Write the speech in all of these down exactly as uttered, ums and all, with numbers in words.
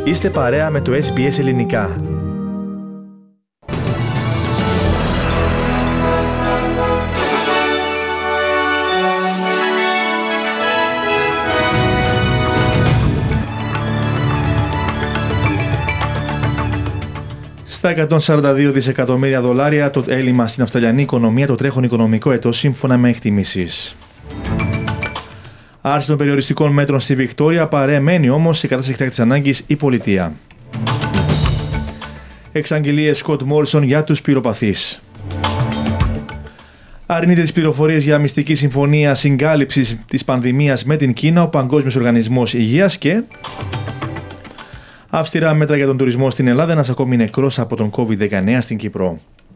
Είστε παρέα με το ες μπι ες Ελληνικά. Στα εκατόν σαράντα δύο δισεκατομμύρια δολάρια το έλλειμμα στην αυστραλιανή οικονομία το τρέχον οικονομικό έτος, σύμφωνα με εκτιμήσεις. Άρση των περιοριστικών μέτρων στη Βικτόρια, παρεμένει όμως σε κατάσταση εκτάκτης ανάγκης η πολιτεία. Εξαγγελίες Σκοτ Μόρισον για τους πυροπαθείς. Αρνείται τις πληροφορίες για μυστική συμφωνία συγκάλυψης της πανδημίας με την Κίνα ο Παγκόσμιος Οργανισμός Υγείας και αυστηρά μέτρα για τον τουρισμό στην Ελλάδα, ένας ακόμη νεκρός από τον κόβιντ δεκαεννέα στην Κύπρο.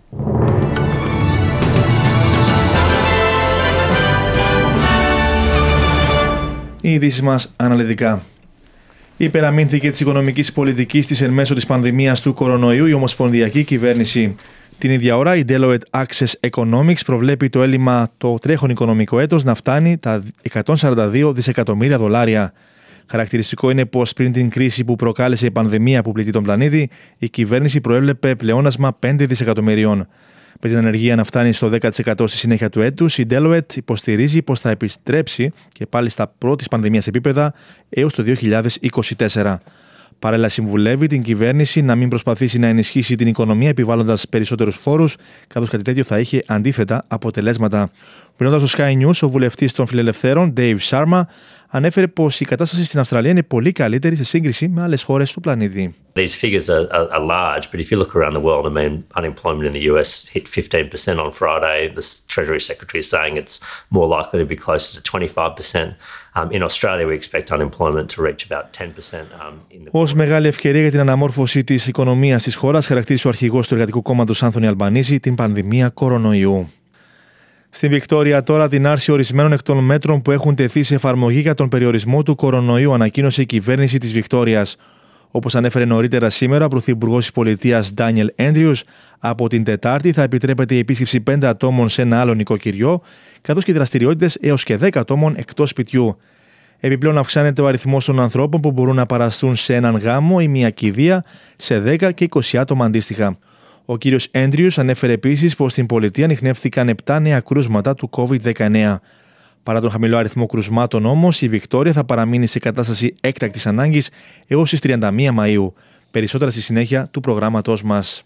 Οι ειδήσεις μας αναλυτικά. Υπεραμείνθηκε της οικονομικής πολιτικής της εν μέσω της πανδημίας του κορονοϊού η ομοσπονδιακή κυβέρνηση. Την ίδια ώρα, η Deloitte Access Economics προβλέπει το έλλειμμα το τρέχον οικονομικό έτος να φτάνει τα εκατόν σαράντα δύο δισεκατομμύρια δολάρια. Χαρακτηριστικό είναι πως πριν την κρίση που προκάλεσε η πανδημία που πλήττει τον πλανήτη, η κυβέρνηση προέβλεπε πλεόνασμα πέντε δισεκατομμυρίων. Με την ανεργία να φτάνει στο δέκα τοις εκατό στη συνέχεια του έτους, η Deloitte υποστηρίζει πως θα επιστρέψει και πάλι στα πρώτης πανδημίας επίπεδα έως το δύο χιλιάδες είκοσι τέσσερα. Παράλληλα, συμβουλεύει την κυβέρνηση να μην προσπαθήσει να ενισχύσει την οικονομία επιβάλλοντας περισσότερους φόρους, καθώς κάτι τέτοιο θα είχε αντίθετα αποτελέσματα. Μιλώντας στο Sky News, ο βουλευτής των Φιλελευθέρων, Dave Sharma, ανέφερε πως η κατάσταση στην Αυστραλία είναι πολύ καλύτερη σε σύγκριση με άλλες χώρες του πλανήτη. These figures are, are, are large, but if you look around the world, I mean, unemployment in the U S hit fifteen percent on Friday. The Treasury Secretary is saying it's more likely to be closer to twenty-five percent. Um, in Australia, we expect unemployment to reach about ten percent. Um, in the... Ως μεγάλη ευκαιρία για την αναμόρφωση της οικονομίας της χώρας, χαρακτήρισε ο αρχηγός του Εργατικού Κόμματος Άνθονι Αλμπανίζη την πανδημία κορονοϊού. Στην Βικτόρια τώρα την άρση ορισμένων εκ των μέτρων που έχουν τεθεί σε εφαρμογή για τον περιορισμό του κορονοϊού ανακοίνωσε η κυβέρνηση της Βικτόριας. Όπως ανέφερε νωρίτερα σήμερα ο Πρωθυπουργός της Πολιτείας Ντάνιελ Έντριους, από την Τετάρτη θα επιτρέπεται η επίσκεψη πέντε ατόμων σε ένα άλλο νοικοκυριό, καθώς και δραστηριότητες έως και δέκα ατόμων εκτός σπιτιού. Επιπλέον αυξάνεται ο αριθμός των ανθρώπων που μπορούν να παραστούν σε έναν γάμο ή μια κηδεία σε δέκα και είκοσι άτομα αντίστοιχα. Ο κύριος Έντριους ανέφερε επίσης πως στην πολιτεία ανιχνεύτηκαν επτά νέα κρούσματα του κόβιντ δεκαεννέα. Παρά τον χαμηλό αριθμό κρουσμάτων όμως, η Βικτόρια θα παραμείνει σε κατάσταση έκτακτης ανάγκης έως τις τριάντα μία Μαΐου. Περισσότερα στη συνέχεια του προγράμματός μας.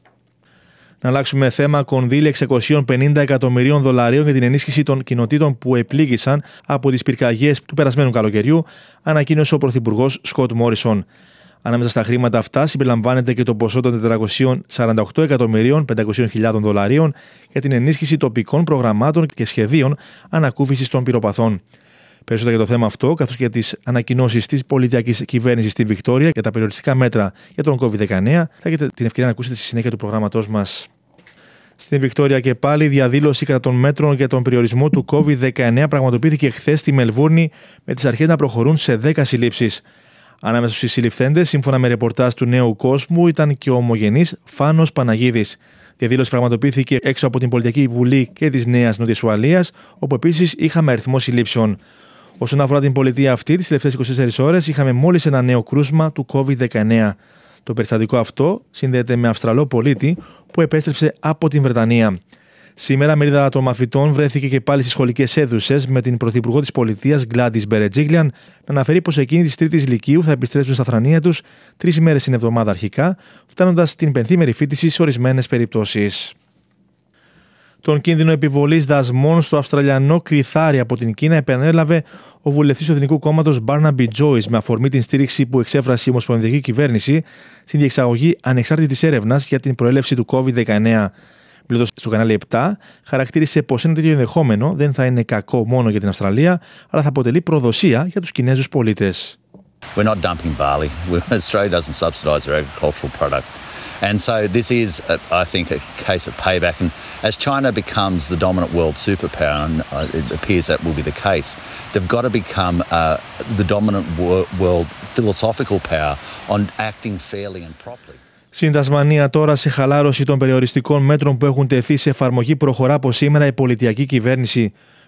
Να αλλάξουμε θέμα. Κονδύλια εξακόσια πενήντα εκατομμυρίων δολαρίων για την ενίσχυση των κοινοτήτων που επλήγησαν από τις πυρκαγιές του περασμένου καλοκαιριού, ανακοίνωσε ο Πρωθυπουργός Σκοτ Μόρισον. Ανάμεσα στα χρήματα αυτά συμπεριλαμβάνεται και το ποσό των τετρακοσίων σαράντα οκτώ εκατομμυρίων πεντακόσιες χιλιάδες δολαρίων για την ενίσχυση τοπικών προγραμμάτων και σχεδίων ανακούφισης των πυροπαθών. Περισσότερα για το θέμα αυτό, καθώς και για τις ανακοινώσεις της πολιτιακής κυβέρνησης στη Βικτόρια για τα περιοριστικά μέτρα για τον κόβιντ δεκαεννέα, θα έχετε την ευκαιρία να ακούσετε στη συνέχεια του προγράμματός μας. Στην Βικτόρια και πάλι, διαδήλωση κατά των μέτρων για τον περιορισμό του κόβιντ δεκαεννέα πραγματοποιήθηκε χθες στη Μελβούρνη, με τις αρχές να προχωρούν σε δέκα συλλήψεις. Ανάμεσα στους συλληφθέντες, σύμφωνα με ρεπορτάζ του Νέου Κόσμου, ήταν και ο ομογενής Φάνος Παναγίδης. Διαδήλωση πραγματοποιήθηκε έξω από την Πολιτική Βουλή και της Νέας Νότιας Ουαλίας, όπου επίσης είχαμε αριθμό συλλήψεων. Όσον αφορά την πολιτεία αυτή, τις τελευταίες είκοσι τέσσερις ώρες είχαμε μόλις ένα νέο κρούσμα του κόβιντ δεκαεννέα. Το περιστατικό αυτό συνδέεται με Αυστραλό πολίτη που επέστρεψε από την Βρετανία. Σήμερα, μερίδα των μαθητών βρέθηκε και πάλι στις σχολικές αίθουσες, με την Πρωθυπουργό της Πολιτείας Γκλάντις Μπερετζίγλιαν να αναφέρει πως εκείνοι της τρίτης λυκείου θα επιστρέψουν στα θρανία τους τρεις ημέρες την εβδομάδα αρχικά, φτάνοντας στην πενθήμερη φοιτηση σε ορισμένες περιπτώσεις. Τον κίνδυνο επιβολής δασμών στο αυστραλιανό κριθάρι από την Κίνα επανέλαβε ο βουλευτής του Εθνικού Κόμματος Μπάρναμπι Τζόις, με αφορμή την στήριξη που εξέφρασε η ομοσπονδιακή κυβέρνηση στην διεξαγωγή ανεξάρτητης έρευνας για την προέλευση του κόβιντ δεκαεννέα. Μιλώντας στο κανάλι επτά, χαρακτήρισε πως ένα τέτοιο ενδεχόμενο δεν θα είναι κακό μόνο για την Αυστραλία, αλλά θα αποτελεί προδοσία για τους Κινέζους πολίτες. We're not dumping barley. Australia doesn't subsidise their agricultural product. And so this is, I think, a case of payback. And as China becomes the dominant world superpower, and it appears that will be the case, they've got to become uh, the dominant world philosophical power on acting fairly and properly. Στην Τασμανία τώρα, σε χαλάρωση των περιοριστικών μέτρων που έχουν τεθεί σε εφαρμογή, προχωρά από σήμερα η πολιτιακή κυβέρνηση.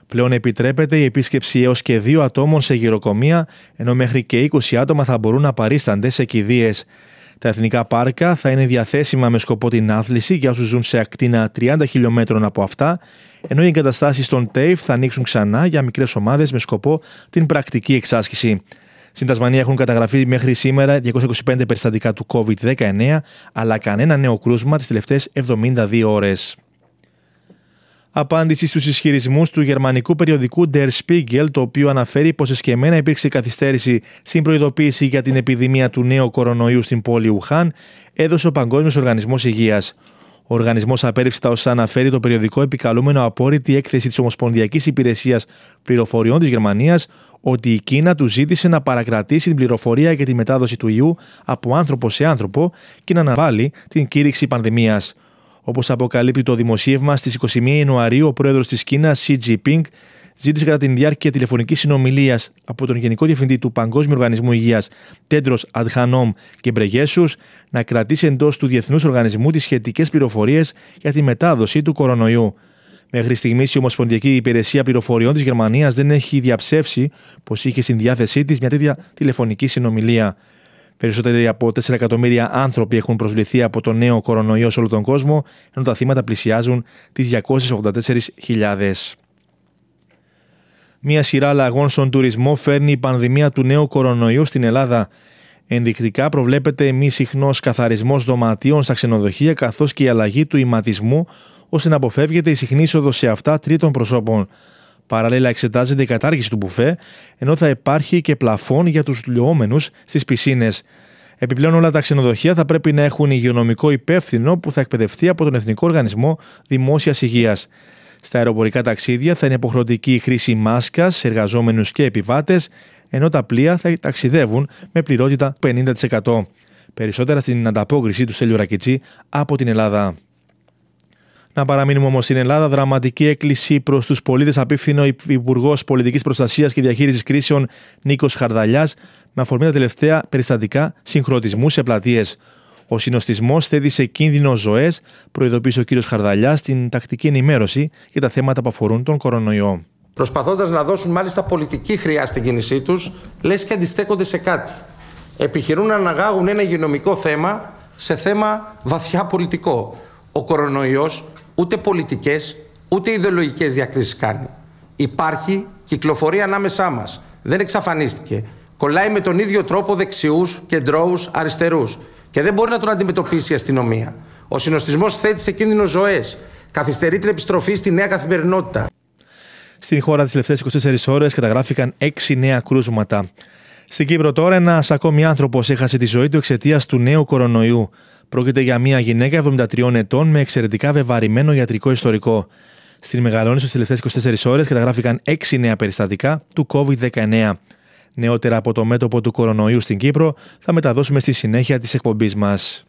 Πλέον επιτρέπεται η επίσκεψη έως και δύο ατόμων σε γυροκομεία, ενώ μέχρι και είκοσι άτομα θα μπορούν να παρίστανται σε κηδείες. Τα εθνικά πάρκα θα είναι διαθέσιμα με σκοπό την άθληση για όσους ζουν σε ακτίνα τριάντα χιλιομέτρων από αυτά, ενώ οι εγκαταστάσεις των τέιφ θα ανοίξουν ξανά για μικρές ομάδες με σκοπό την πρακτική εξάσκηση. Στην Τασμανία έχουν καταγραφεί μέχρι σήμερα διακόσια είκοσι πέντε περιστατικά του κόβιντ δεκαεννέα, αλλά κανένα νέο κρούσμα τις τελευταίες εβδομήντα δύο ώρες. Απάντηση στους ισχυρισμούς του γερμανικού περιοδικού Der Spiegel, το οποίο αναφέρει πως εσκεμμένα υπήρξε καθυστέρηση στην προειδοποίηση για την επιδημία του νέου κορονοϊού στην πόλη Ουχάν, έδωσε ο Παγκόσμιος Οργανισμός Υγείας. Ο οργανισμός απέρριψε τα όσα αναφέρει το περιοδικό, επικαλούμενο απόρριτη έκθεση της Ομοσπονδιακής Υπηρεσίας Πληροφοριών της Γερμανίας ότι η Κίνα του ζήτησε να παρακρατήσει την πληροφορία για τη μετάδοση του ιού από άνθρωπο σε άνθρωπο και να αναβάλει την κήρυξη πανδημίας. Όπως αποκαλύπτει το δημοσίευμα, στις είκοσι μία Ιανουαρίου ο πρόεδρος της Κίνας, Xi Jinping, ζήτησε κατά τη διάρκεια τηλεφωνικής συνομιλίας από τον Γενικό Διευθυντή του Παγκόσμιου Οργανισμού Υγείας, Τέντρος Αντχανόμ Γκεμπρεγιέσους, να κρατήσει εντός του Διεθνούς Οργανισμού τις σχετικές πληροφορίες για τη μετάδοση του κορονοϊού. Μέχρι στιγμής η Ομοσπονδιακή Υπηρεσία Πληροφοριών της Γερμανίας δεν έχει διαψεύσει πως είχε στην διάθεσή της μια τέτοια τηλεφωνική συνομιλία. Περισσότεροι από τέσσερα εκατομμύρια άνθρωποι έχουν προσβληθεί από το νέο κορονοϊό σε όλο τον κόσμο, ενώ τα θύματα πλησιάζουν τις διακόσιες ογδόντα τέσσερις χιλιάδες. Μία σειρά αλλαγών στον τουρισμό φέρνει η πανδημία του νέου κορονοϊού στην Ελλάδα. Ενδεικτικά προβλέπεται μη συχνός καθαρισμός δωματίων στα ξενοδοχεία, καθώς και η αλλαγή του ηματισμού, ώστε να αποφεύγεται η συχνή είσοδο σε αυτά τρίτων προσώπων. Παράλληλα, εξετάζεται η κατάργηση του μπουφέ, ενώ θα υπάρχει και πλαφόν για τους λιωόμενους στις πισίνες. Επιπλέον, όλα τα ξενοδοχεία θα πρέπει να έχουν υγειονομικό υπεύθυνο που θα εκπαιδευτεί από τον Εθνικό Οργανισμό Δημόσιας Υγείας. Στα αεροπορικά ταξίδια θα είναι υποχρεωτική η χρήση μάσκας σε εργαζόμενους και επιβάτες, ενώ τα πλοία θα ταξιδεύουν με πληρότητα πενήντα τοις εκατό. Περισσότερα στην ανταπόκριση του Στέλιου Ρακιτσί από την Ελλάδα. Να παραμείνουμε όμως στην Ελλάδα. Δραματική έκκληση προς τους πολίτες απίφθηνε ο Υπουργός Πολιτικής Προστασίας και Διαχείρισης Κρίσεων Νίκος Χαρδαλιάς με αφορμή τα τελευταία περιστατικά συγχρονισμού σε πλατείες. Ο συνοστισμός θέτει σε κίνδυνο ζωές, προειδοποίησε ο κ. Χαρδαλιάς στην τακτική ενημέρωση για τα θέματα που αφορούν τον κορονοϊό. Προσπαθώντας να δώσουν μάλιστα πολιτική χρειά στην κίνησή τους, λες και αντιστέκονται σε κάτι. Επιχειρούν να αναγάγουν ένα υγειονομικό θέμα σε θέμα βαθιά πολιτικό. Ο κορονοϊός ούτε πολιτικές ούτε ιδεολογικές διακρίσεις κάνει. Υπάρχει, κυκλοφορεί ανάμεσά μας. Δεν εξαφανίστηκε. Κολλάει με τον ίδιο τρόπο δεξιούς, κεντρώους, αριστερούς. Και δεν μπορεί να τον αντιμετωπίσει η αστυνομία. Ο συνοστισμός θέτει σε κίνδυνο ζωές. Καθυστερεί την επιστροφή στη νέα καθημερινότητα. Στην χώρα τις τελευταίες είκοσι τέσσερις ώρες καταγράφηκαν έξι νέα κρούσματα. Στην Κύπρο τώρα ένας ακόμη άνθρωπος έχασε τη ζωή του εξαιτίας του νέου κορονοϊού. Πρόκειται για μια γυναίκα εβδομήντα τριών ετών με εξαιρετικά βεβαρημένο ιατρικό ιστορικό. Στην Μεγαλόνησο τις τελευταίες είκοσι τέσσερις ώρες καταγράφηκαν έξι νέα περιστατικά του κόβιντ δεκαεννέα. Νεότερα από το μέτωπο του κορονοϊού στην Κύπρο θα μεταδώσουμε στη συνέχεια της εκπομπής μας.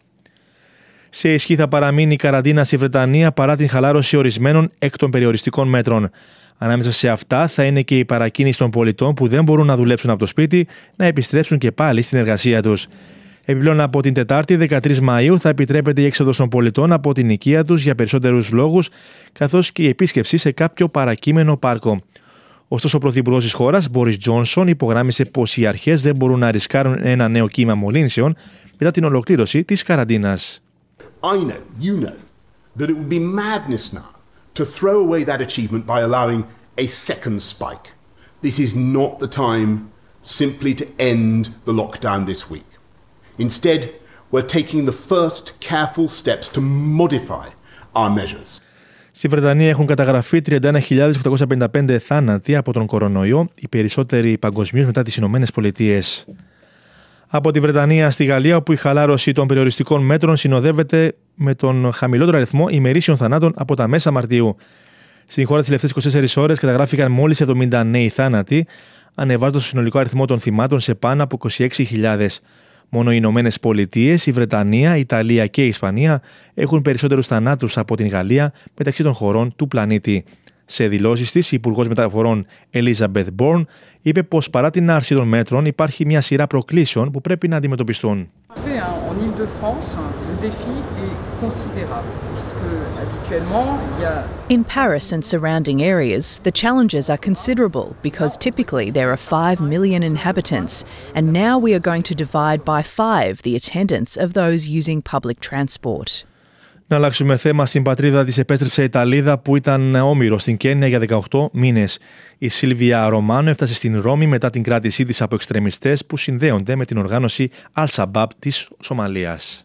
Σε ισχύ θα παραμείνει η καραντίνα στη Βρετανία παρά την χαλάρωση ορισμένων εκ των περιοριστικών μέτρων. Ανάμεσα σε αυτά θα είναι και η παρακίνηση των πολιτών που δεν μπορούν να δουλέψουν από το σπίτι να επιστρέψουν και πάλι στην εργασία τους. Επιπλέον, από την Τετάρτη δεκατρείς Μαΐου θα επιτρέπεται η έξοδος των πολιτών από την οικία τους για περισσότερους λόγους, καθώς και η επίσκεψη σε κάποιο παρακείμενο πάρκο. Ωστόσο, ο Πρωθυπουργός της χώρας, Μπόρις Τζόνσον, υπογράμμισε πως οι αρχές δεν μπορούν να ρισκάρουν ένα νέο κύμα μολύνσεων μετά την ολοκλήρωση της καραντίνας. I know, you know, that it would be madness now to throw away that achievement by allowing a second spike. This is not the time simply to end the lockdown this week. Instead, we're taking the first careful steps to modify our measures. Στη Βρετανία έχουν καταγραφεί τριάντα ένα χιλιάδες οκτακόσια πενήντα πέντε θάνατοι από τον κορονοϊό, οι περισσότεροι παγκοσμίως μετά τις Ηνωμένες Πολιτείες. Από τη Βρετανία στη Γαλλία, όπου η χαλάρωση των περιοριστικών μέτρων συνοδεύεται με τον χαμηλότερο αριθμό ημερήσιων θανάτων από τα μέσα Μαρτίου. Στην χώρα τις τελευταίες είκοσι τέσσερις ώρες καταγράφηκαν μόλις εβδομήντα νέοι θάνατοι, ανεβάζοντας το συνολικό αριθμό των θυμάτων σε πάνω από είκοσι έξι χιλιάδες. Μόνο οι Ηνωμένες Πολιτείες, η Βρετανία, η Ιταλία και η Ισπανία έχουν περισσότερους θανάτους από την Γαλλία μεταξύ των χωρών του πλανήτη. Σε δηλώσεις της, η Υπουργός Μεταφορών Elizabeth Bourne είπε πως παρά την άρση των μέτρων υπάρχει μια σειρά προκλήσεων που πρέπει να αντιμετωπιστούν. En Île-de-France, le défi est considérable, puisque habituellement, il y a... In Paris and surrounding areas, the challenges are considerable because typically there are five million inhabitants, and now we are going to divide by five the attendance of those using public transport. Να αλλάξουμε θέμα. Στην πατρίδα της επέστρεψε η Ιταλίδα που ήταν όμηρο στην Κένια για δεκαοκτώ μήνες. Η Σίλβια Ρωμάνο έφτασε στην Ρώμη μετά την κράτησή της από εξτρεμιστές που συνδέονται με την οργάνωση Al-Shabaab της Σομαλίας.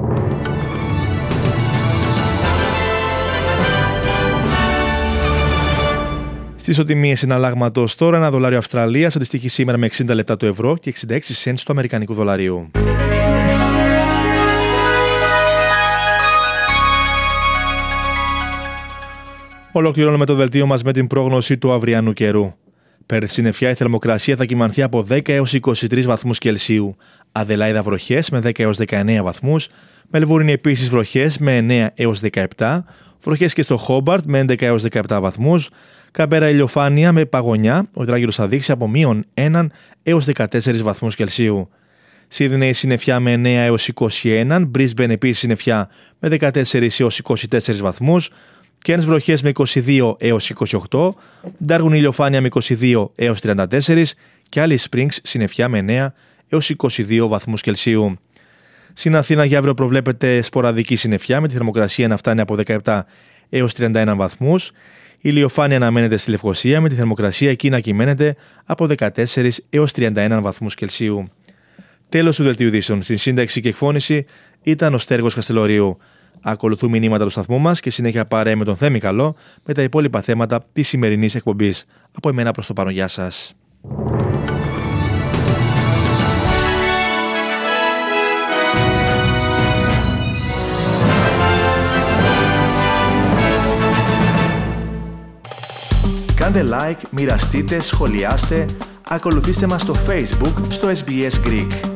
Στις οτιμίες συναλλάγματος τώρα, ένα δολάριο Αυστραλίας αντιστοιχεί σήμερα με εξήντα λεπτά του ευρώ και εξήντα έξι σεντ του αμερικανικού δολαρίου. Ολοκληρώνουμε το δελτίο μας με την πρόγνωση του αυριανού καιρού. Πέρθ συννεφιά, η θερμοκρασία θα κυμανθεί από δέκα έως είκοσι τρεις βαθμούς Κελσίου. Αδελάιδα βροχές με δέκα έως δεκαεννέα βαθμούς. Μελβούρνη επίσης βροχές με εννέα έως δεκαεπτά. Βροχές και στο Χόμπαρτ με έντεκα έως δεκαεπτά βαθμούς. Καμπέρα ηλιοφάνεια με παγωνιά. Ο υδράγυρος θα δείξει από μείον ένα έως δεκατέσσερις βαθμούς Κελσίου. Σίδνεϊ συννεφιά με εννέα έως είκοσι ένα. Μπρίσμπεν επίσης συννεφιά με δεκατέσσερις έως είκοσι τέσσερις βαθμούς. Κέρνς βροχές με είκοσι δύο έως είκοσι οκτώ, Ντάργουν ηλιοφάνεια με είκοσι δύο έως τριάντα τέσσερα και Alice Springs συννεφιά με εννέα έως είκοσι δύο βαθμούς Κελσίου. Στην Αθήνα για αύριο προβλέπεται σποραδική συννεφιά με τη θερμοκρασία να φτάνει από δεκαεπτά έως τριάντα ένα βαθμούς. Η ηλιοφάνεια αναμένεται στη Λευκοσία με τη θερμοκρασία εκεί να κυμαίνεται από δεκατέσσερα έως τριάντα ένα βαθμούς Κελσίου. Τέλος του δελτίου ειδήσεων. Στην σύνταξη και εκφώνηση ήταν ο Στέργος Καστελορίου. Ακολουθούν μηνύματα του σταθμού μας και συνέχεια πάρε με τον Θέμη Καλό με τα υπόλοιπα θέματα της σημερινής εκπομπής. Από εμένα προς το παρόν, γεια σας. Κάντε like, μοιραστείτε, σχολιάστε, ακολουθήστε μας στο Facebook, στο ες μπι ες Greek.